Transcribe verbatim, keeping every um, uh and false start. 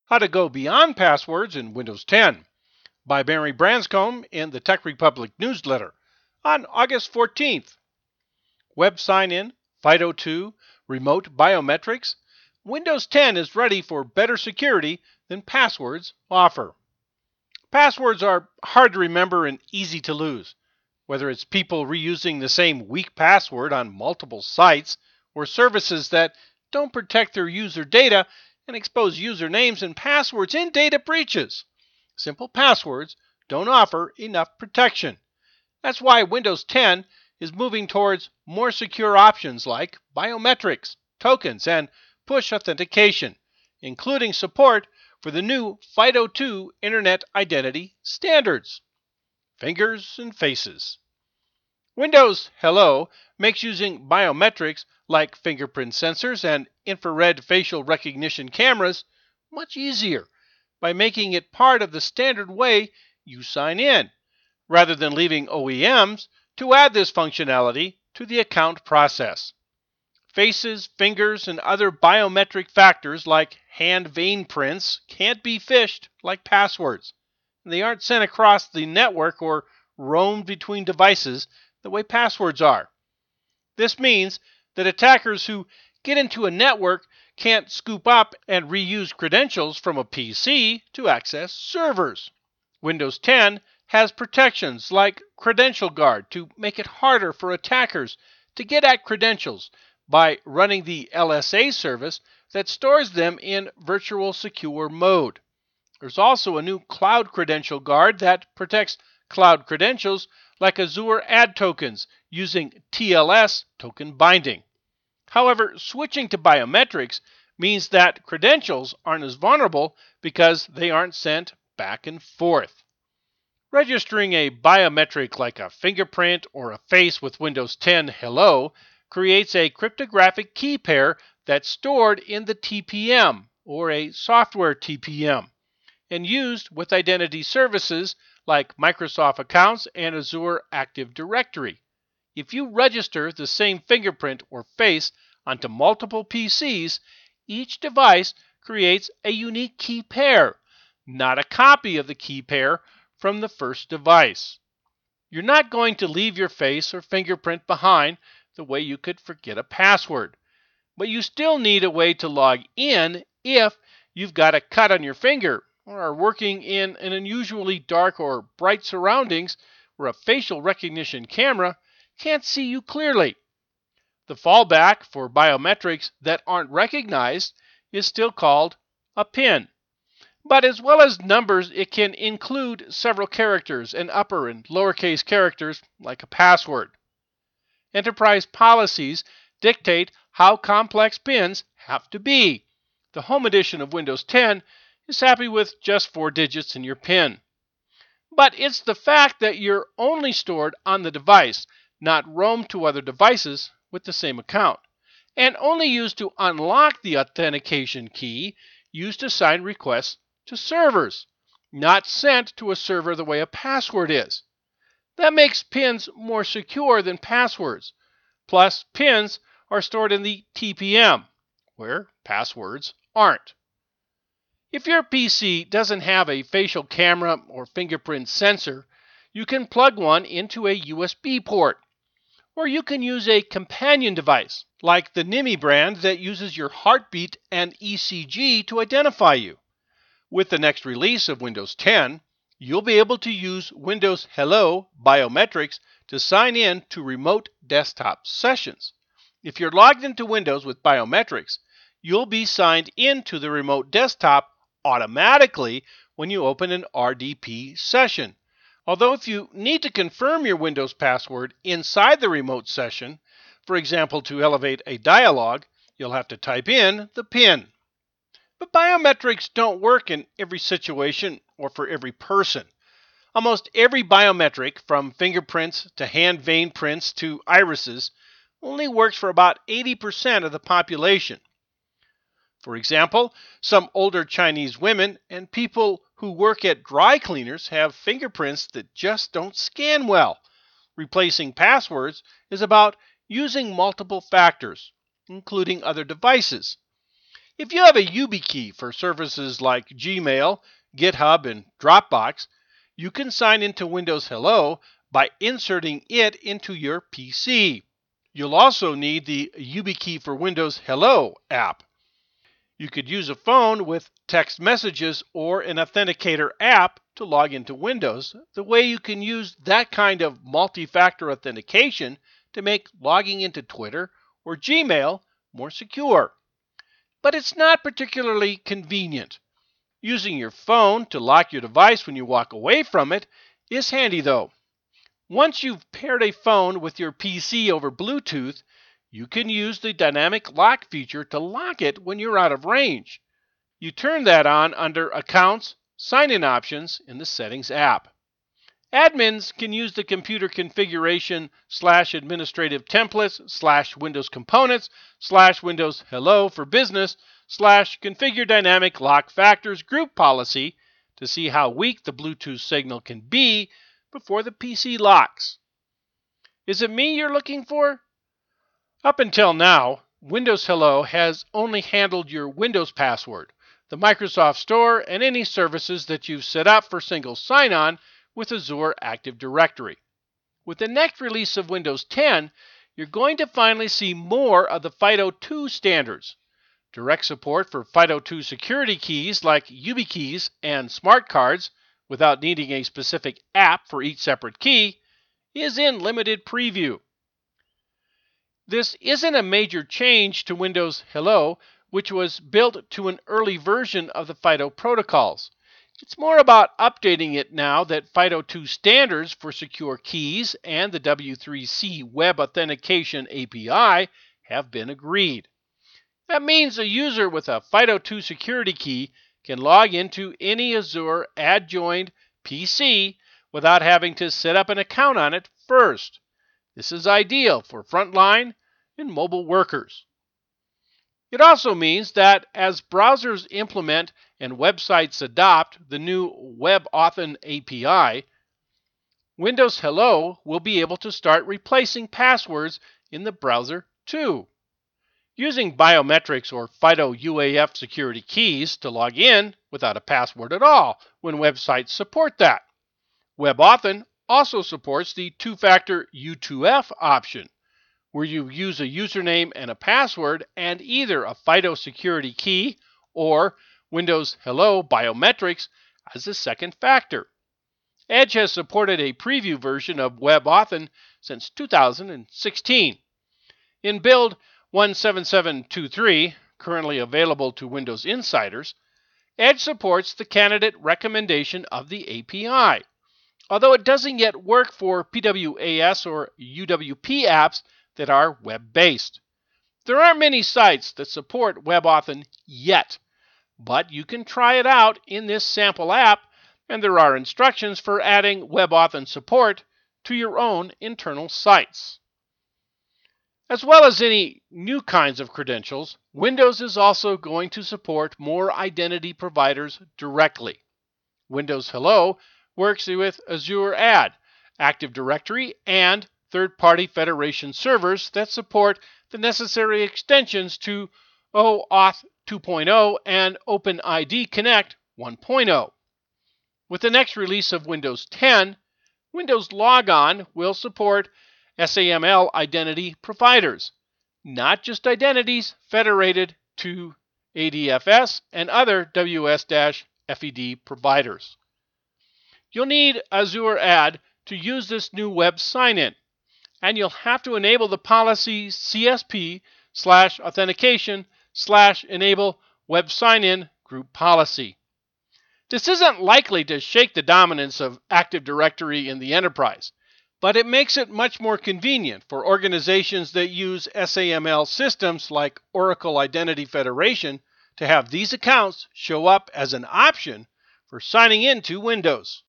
How to Go Beyond Passwords in Windows ten by Barry Branscombe in the Tech Republic newsletter on August fourteenth. Web sign-in, FIDO two, remote biometrics. Windows ten is ready for better security than passwords offer. Passwords are hard to remember and easy to lose, whether it's people reusing the same weak password on multiple sites or services that don't protect their user data and expose usernames and passwords in data breaches. Simple passwords don't offer enough protection. That's why Windows ten is moving towards more secure options like biometrics, tokens, and push authentication, including support for the new FIDO two Internet Identity Standards. Fingers and faces. Windows Hello makes using biometrics like fingerprint sensors and infrared facial recognition cameras much easier by making it part of the standard way you sign in, rather than leaving O E Ms to add this functionality to the account process. Faces, fingers, and other biometric factors like hand vein prints can't be phished like passwords. They aren't sent across the network or roamed between devices the way passwords are. This means that attackers who get into a network can't scoop up and reuse credentials from a P C to access servers. Windows ten has protections like Credential Guard to make it harder for attackers to get at credentials by running the L S A service that stores them in virtual secure mode. There's also a new Cloud Credential Guard that protects cloud credentials like Azure Ad Tokens using T L S token binding. However, switching to biometrics means that credentials aren't as vulnerable because they aren't sent back and forth. Registering a biometric like a fingerprint or a face with Windows ten Hello creates a cryptographic key pair that's stored in the T P M, or a software T P M, and used with identity services like Microsoft accounts and Azure Active Directory. If you register the same fingerprint or face onto multiple P Cs, each device creates a unique key pair, not a copy of the key pair from the first device. You're not going to leave your face or fingerprint behind the way you could forget a password, but you still need a way to log in if you've got a cut on your finger or are working in an unusually dark or bright surroundings where a facial recognition camera can't see you clearly. The fallback for biometrics that aren't recognized is still called a PIN. But as well as numbers, it can include several characters and upper and lowercase characters like a password. Enterprise policies dictate how complex PINs have to be. The Home Edition of Windows ten is happy with just four digits in your PIN. But it's the fact that you're only stored on the device, not roamed to other devices with the same account, and only used to unlock the authentication key used to sign requests to servers, not sent to a server the way a password is. That makes PINs more secure than passwords. Plus, PINs are stored in the T P M, where passwords aren't. If your P C doesn't have a facial camera or fingerprint sensor, you can plug one into a U S B port. Or you can use a companion device, like the Nimi brand that uses your heartbeat and E C G to identify you. With the next release of Windows ten, you'll be able to use Windows Hello Biometrics to sign in to remote desktop sessions. If you're logged into Windows with biometrics, you'll be signed into the remote desktop automatically when you open an R D P session. Although if you need to confirm your Windows password inside the remote session, for example to elevate a dialog, you'll have to type in the PIN. But biometrics don't work in every situation or for every person. Almost every biometric, from fingerprints to hand vein prints to irises, only works for about eighty percent of the population. For example, some older Chinese women and people who work at dry cleaners have fingerprints that just don't scan well. Replacing passwords is about using multiple factors, including other devices. If you have a YubiKey for services like Gmail, GitHub, and Dropbox, you can sign into Windows Hello by inserting it into your P C. You'll also need the YubiKey for Windows Hello app. You could use a phone with text messages or an authenticator app to log into Windows, the way you can use that kind of multi-factor authentication to make logging into Twitter or Gmail more secure. But it's not particularly convenient. Using your phone to lock your device when you walk away from it is handy though. Once you've paired a phone with your P C over Bluetooth, you can use the dynamic lock feature to lock it when you're out of range. You turn that on under Accounts, Sign-in Options in the Settings app. Admins can use the computer configuration slash administrative templates slash Windows Components slash Windows Hello for Business slash Configure Dynamic Lock Factors group policy to see how weak the Bluetooth signal can be before the P C locks. Is it me you're looking for? Up until now, Windows Hello has only handled your Windows password, the Microsoft Store, and any services that you've set up for single sign-on with Azure Active Directory. With the next release of Windows ten, you're going to finally see more of the FIDO two standards. Direct support for FIDO two security keys like YubiKeys and smart cards without needing a specific app for each separate key is in limited preview. This isn't a major change to Windows Hello, which was built to an early version of the FIDO protocols. It's more about updating it now that FIDO two standards for secure keys and the W three C Web Authentication A P I have been agreed. That means a user with a FIDO two security key can log into any Azure adjoined P C without having to set up an account on it first. This is ideal for frontline and mobile workers. It also means that as browsers implement and websites adopt the new WebAuthn A P I, Windows Hello will be able to start replacing passwords in the browser too. Using biometrics or FIDO U A F security keys to log in without a password at all when websites support that. WebAuthn also supports the two-factor U two F option, where you use a username and a password and either a FIDO security key or Windows Hello Biometrics as a second factor. Edge has supported a preview version of WebAuthn since two thousand sixteen. In build one seven seven two three, currently available to Windows insiders, Edge supports the candidate recommendation of the A P I, although it doesn't yet work for P W A S or U W P apps that are web-based. There aren't many sites that support WebAuthn yet, but you can try it out in this sample app, and there are instructions for adding WebAuthn support to your own internal sites. As well as any new kinds of credentials, Windows is also going to support more identity providers directly. Windows Hello works with Azure Ad, Active Directory, and third-party federation servers that support the necessary extensions to OAuth two point oh and OpenID Connect one point oh. With the next release of Windows ten, Windows Logon will support SAML identity providers, not just identities federated to A D F S and other W S F E D providers. You'll need Azure Ad to use this new web sign-in, and you'll have to enable the policy C S P slash authentication slash enable web sign-in group policy. This isn't likely to shake the dominance of Active Directory in the enterprise, but it makes it much more convenient for organizations that use SAML systems like Oracle Identity Federation to have these accounts show up as an option for signing into Windows.